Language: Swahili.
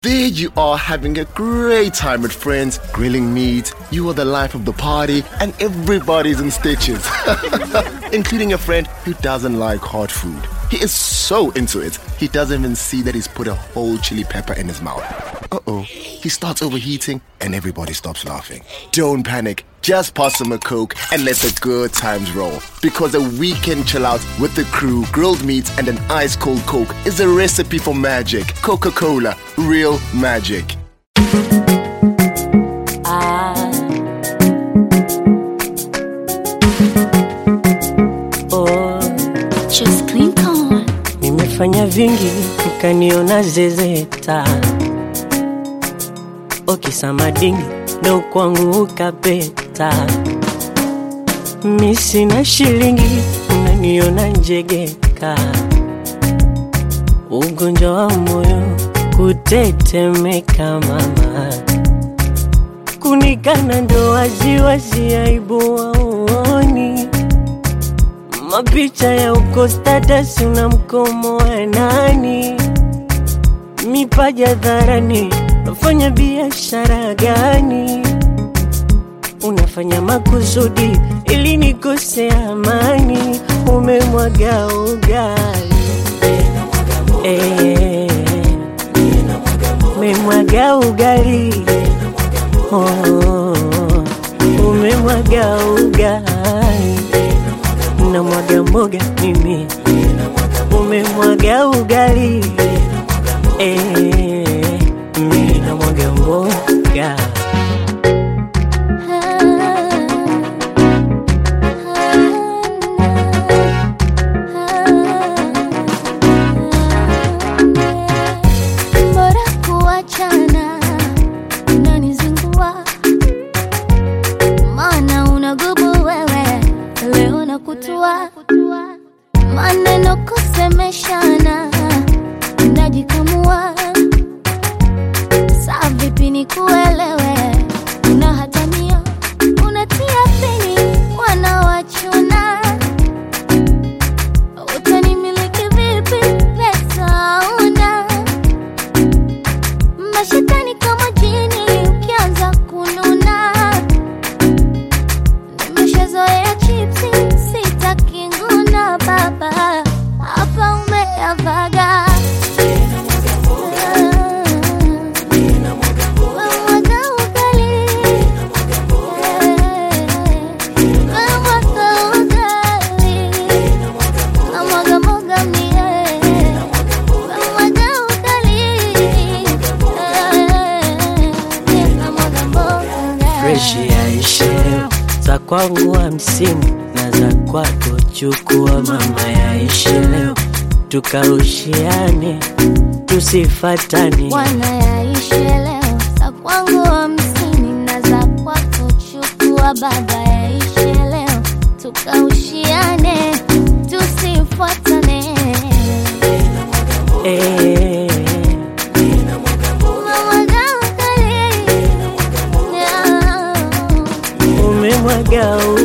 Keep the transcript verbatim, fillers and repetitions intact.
There you are having a great time with friends, grilling meat, you are the life of the party, and everybody's in stitches. Including a friend who doesn't like hot food. He is so into it, he doesn't even see that he's put a whole chili pepper in his mouth. Uh-oh, he starts overheating and everybody stops laughing. Don't panic, just pass him a Coke and let the good times roll. Because a weekend chill out with the crew, grilled meat and an ice cold Coke is a recipe for magic. Coca-Cola, real magic. Ah. Oh. Just clean on. Nimefanya vingi ukaniona zezeta. Okisa madingi ndo kwangu ukapeta. Misi na shilingi unaniona njegeka. Ugonjwa wa moyo kutetemeka mama. Kunikana ndo wazi wazi aibu waoni. Mapicha ya uko status una mkomo wa nani. Mipaja dharani unafanya biashara gani? Unafanya makusudi ili nikose amani. Umemwaga ugali eh, umemwaga ugali oh, umemwaga ugali na mwaga mboga mimi. Umemwaga ugali eh, mimi na mwaga mboga. Maneno kusemeshana najikamua. Saa vipi nikuelewe? Unahatamia, unatia peni, wanawachuna. Utanimiliki vipi? Pesa una. Mashetani kama jini ukianza kununa. Nimeshazoea chipsi, sitaki nguna baba. Hapa umeavaga. Fresh ya isheo za kwangu hamsini na za kwako chukua mama ya isheo. Tukarushiane tusifatane. Wana ya isheo za kwangu hamsini na za kwako chukua baba ya isheo. Tukarushiane tusifatane. Eh, umemwaga